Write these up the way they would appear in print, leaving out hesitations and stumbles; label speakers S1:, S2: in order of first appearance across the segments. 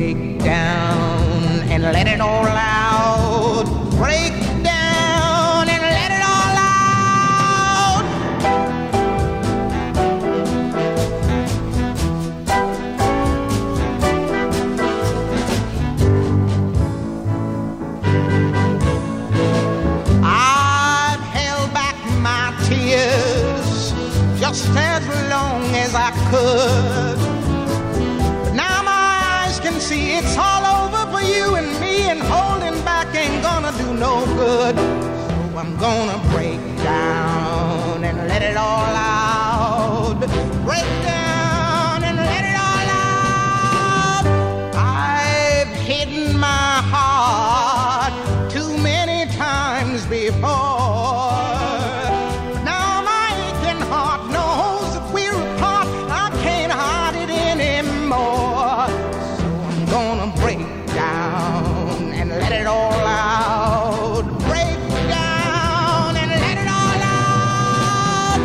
S1: break down and let it all out. Break down and let it all out. I've held back my tears just as long as I could. But now my eyes can see it's all over for you and me, and holding back ain't gonna do no good. So I'm gonna break down and let it all out. Break down and let it all out. I've hidden my heart too many times before. Now my aching heart knows that we're apart. I can't hide it anymore. So I'm gonna break down and let it all out. Break down and let it all out.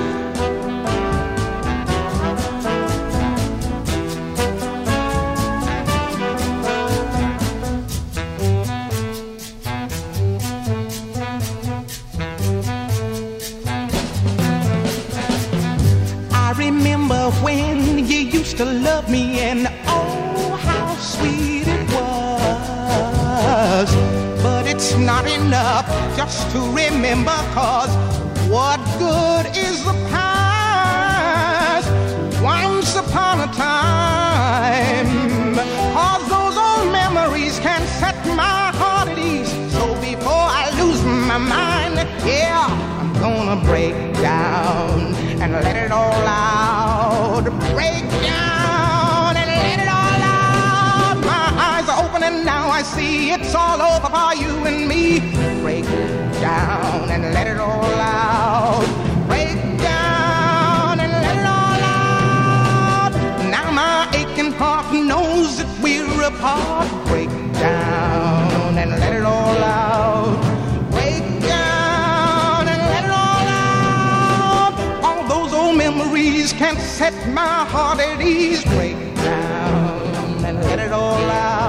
S1: I remember when you used to love me, and oh, how sweet it was. But it's not enough just to remember, 'cause what good is the past? Once upon a time, 'cause those old memories can set my heart at ease. So before I lose my mind, yeah, I'm gonna break down and let it all out. Break down and let it all out. My eyes are open and now I see it's all over for you and me. Break down and let it all out. Break down and let it all out. Now my aching heart knows that we're apart. Break down and let it all out. Break down and let it all out. All those old memories can't set my heart at ease. Break down and let it all out.